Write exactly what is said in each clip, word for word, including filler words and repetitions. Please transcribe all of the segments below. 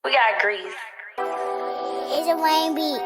We got grease. It's a Wayne beat.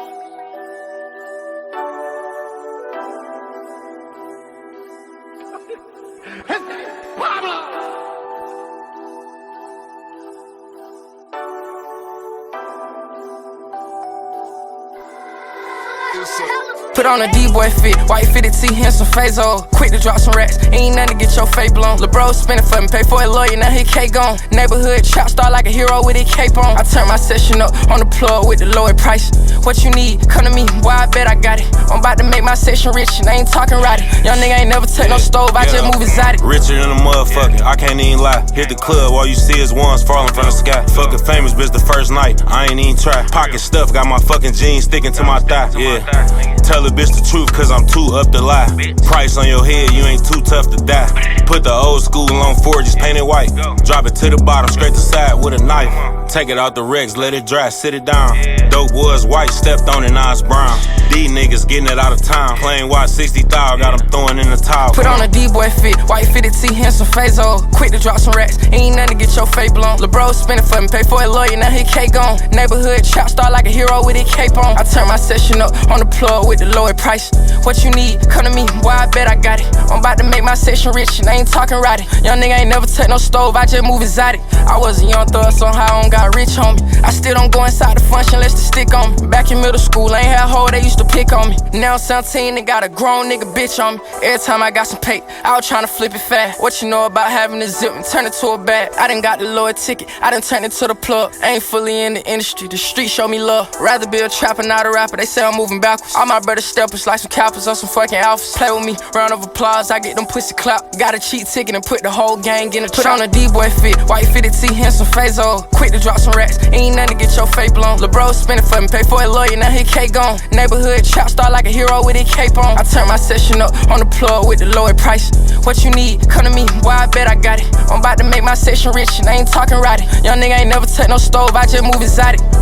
Put on a D-boy fit, white fitted tee, and some Fazo. Quick to drop some racks, ain't nothing to get your face blown. Lil' bro spinning for me, pay for a lawyer, now his cake gone. Neighborhood trap star like a hero with his cape on. I turn my session up on the plug with the lower price. What you need, come to me, why I bet I got it. I'm about to make my session rich, and I ain't talking right. Young nigga ain't never touch no stove, I just move exotic. Richer than a motherfucker, I can't even lie. Hit the club, all you see is ones falling from the sky. Fucking famous bitch the first night, I ain't even try. Pocket stuff, got my fucking jeans sticking to my thigh, yeah. Tell the bitch the truth, cause I'm too up to lie. Price on your head, you ain't too tough to die. Put the old school on four, just paint it white. Drop it to the bottom, straight to side with a knife. Take it out the Rex, let it dry, sit it down. Dope was white, stepped on it, now it's brown. These niggas getting it out of town. Playing watch sixty thousand, got them throwing in the towel. Put on a D-boy fit, white fitted tee, and some Fazo. Quick to drop some racks, ain't nothing to get your face blown. Lil' bro spinning for me, pay for a lawyer, now his cake gone. Neighborhood trap star like a hero with his cape on. I turn my session up on the plug with the lower price. What you need, come to me, why I bet I got it. I'm about to make my session rich, and I ain't talking right. Young nigga ain't never touch no stove, I just move exotic. I was a young thug, somehow I don't got rich on me. I still don't go inside the function unless they stick on me. Back in middle school, I ain't had hoe, they used to pick on me. Now I'm seventeen and got a grown nigga bitch on me. Every time I got some pay, I was tryna flip it fast. What you know about having a zip and turn it to a bag? I done got the lower ticket, I done turned it to the plug. I ain't fully in the industry, the street show me love. Rather be a trapper, not a rapper, they say I'm moving backwards. All my brothers steppers like some coppers on some fucking alphas. Play with me, round of applause, I get them pussy clap. Got a cheat ticket and put the whole gang in a trap. Put on a D-boy fit, white fitted tee, and some Fazo. Quick to drop some racks, ain't nothing to get your face blown. Lil' bro spinning for me, pay for a lawyer, now his cake gone. Neighborhood trap star like a hero with his cape on. I turn my session up on the plug with the lower price. What you need, come to me, why I bet I got it. I'm about to make my session rich, and I ain't talking right. Young nigga ain't never touch no stove, I just move exotic.